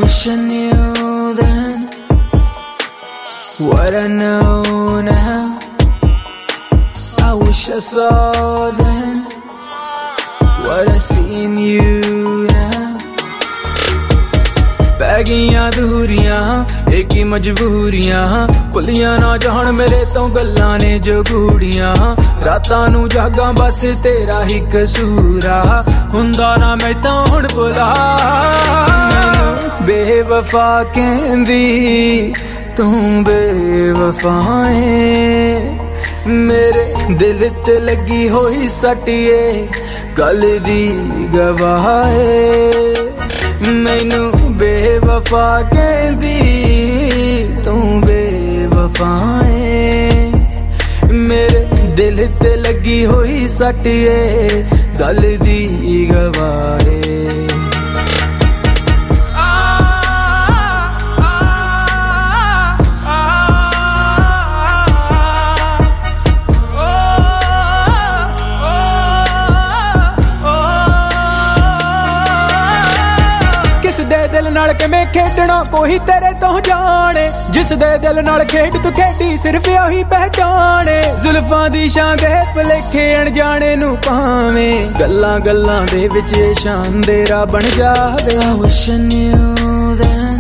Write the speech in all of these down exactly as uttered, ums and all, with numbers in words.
wish I knew then what I know now. I wish I saw then what I see in you now. पै गईयां दूरियां एक ही मजबूरियां भुलियां ना जान मेरे तो गल्लां ने जो गूड़ियां रातां नू जागां बस तेरा ही कसूरा हुंदा ना मैं तां हुण भुला बेवफा कहंदी तू बेवफाए मेरे दिल ते लगी होई सटिए गल दी गवाह मैनू बेवफा कहंदी तू बेवफाए मेरे दिल ते लगी होई सटिए गल दी गवाह दिल नाल किवें खेडना कोई तेरे तो जाने जिस दे दिल नाल खेड तू खेडी सिर्फ ओही पहचाने जुल्फां दी शान दे भुलेखे अणजाने नू पावें गल्लां गल्लां दे विच शान तेरा बन जावे I wish I knew then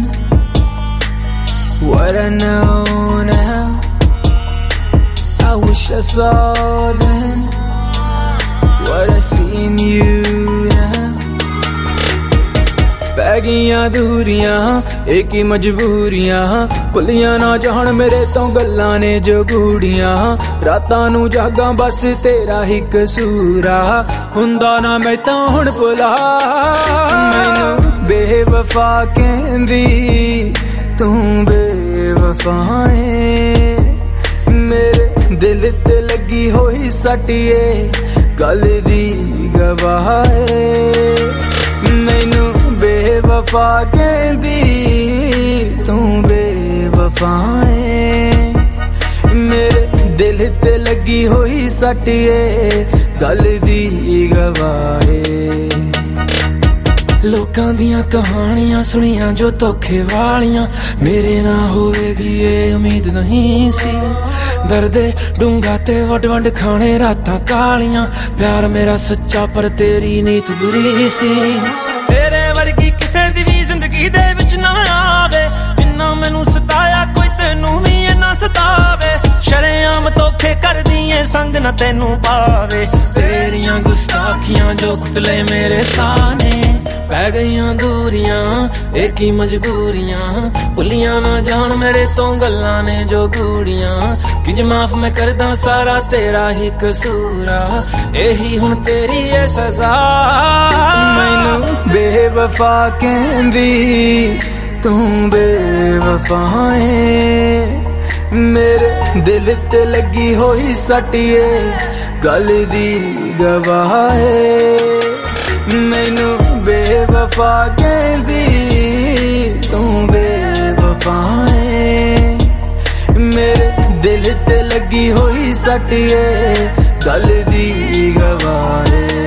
what I know now. I wish I saw then what I see in you now. पै गईयां दूरियां एक ही मजबूरियां भुलियां ना जान मेरे तो गल्लां ने जो गूड़ियां रातां नू जागां बस तेरा ही कसूरा हुंदा ना मैं तां हुण भुला मैनू बेवफा कहंदी तू बेवफाए मेरे दिल ते लगी होई सटिए गल दी गवाह मैनू बेवफा कहंदी तू बेवफाए मेरे दिल ते लगी होई सटिए गल दी गवाह लोकां दियां कहानियां सुनियां जो धोखे वालियां मेरे ना होवेगी ये उम्मीद नहीं सी दर्दे डूंगा ते वड वड खाने रातां कालियां प्यार मेरा सच्चा पर तेरी नीत बुरी सी तेरे वर्गी किसे दी भी जिंदगी दे विच ना आवे जिन्ना मैनू सताया कोई तेनू भी इन्ना सतावे शरेआम धोखे करदी ऐ संग ना तेनू पावे तेरियां गुस्ताखियां जो कुटले मेरे साने पै गईयां दूरियां एक ही मजबूरियां भुलियां ना जान मेरे तो गल्लां ने जो गूड़ियां किंज माफ मैं करदा सारा तेरा ही कसूरा यही हुण तेरी है सजा मैनू बेवफा कहंदी तू बेवफाए मेरे दिल ते लगी होई सटिए गल दी गवाह मैनू बेवफा कहंदी तू बेवफाए मेरे दिल ते लगी होई सटिए गल दी गवाह।